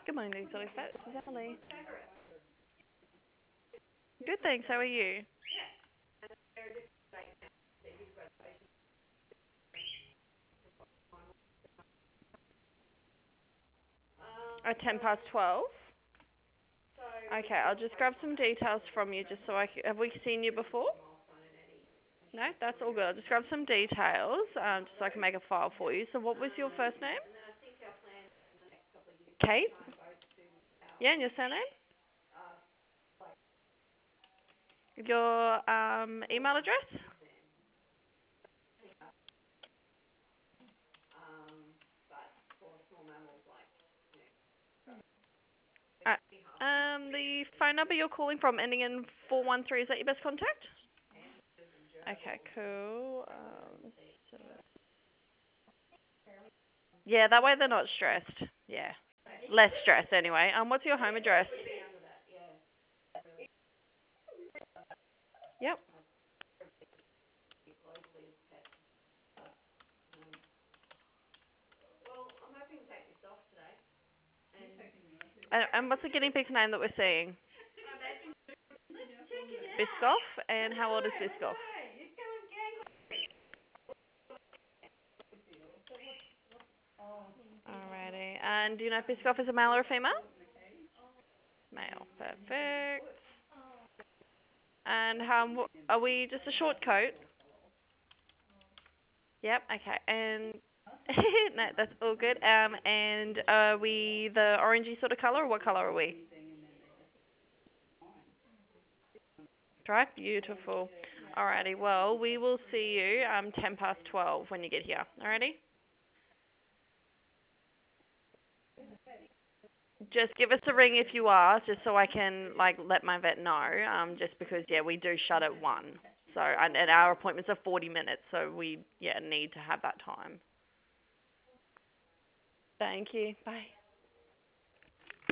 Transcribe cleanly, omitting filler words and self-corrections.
Good morning, Exotic Vet. This is Emily. Good, thanks. How are you? At 12. Okay, I'll just grab some details from you just so have we seen you before? No, that's all good. I'll just grab some details just so I can make a file for you. So what was your first name? Kate? Yeah, and your surname? Your email address? The phone number you're calling from ending in 413, is that your best contact? Okay, cool. So, yeah, that way they're not stressed. Yeah. Less stressed anyway. What's your home address? Yep. And what's the guinea pig's name that we're seeing? Biscoff. And how old is Biscoff? Alrighty. And do you know if Biscoff is a male or a female? Male. Perfect. And are we just a short coat? Yep. Okay. And no, that's all good. And are we the orangey sort of color, or what color are we? Right. Beautiful. Alrighty. Well, we will see you 12 when you get here. Alrighty. Just give us a ring if you are, just so I can let my vet know. Just because we do shut at 1. So and our appointments are 40 minutes, so we need to have that time. Thank you. Bye.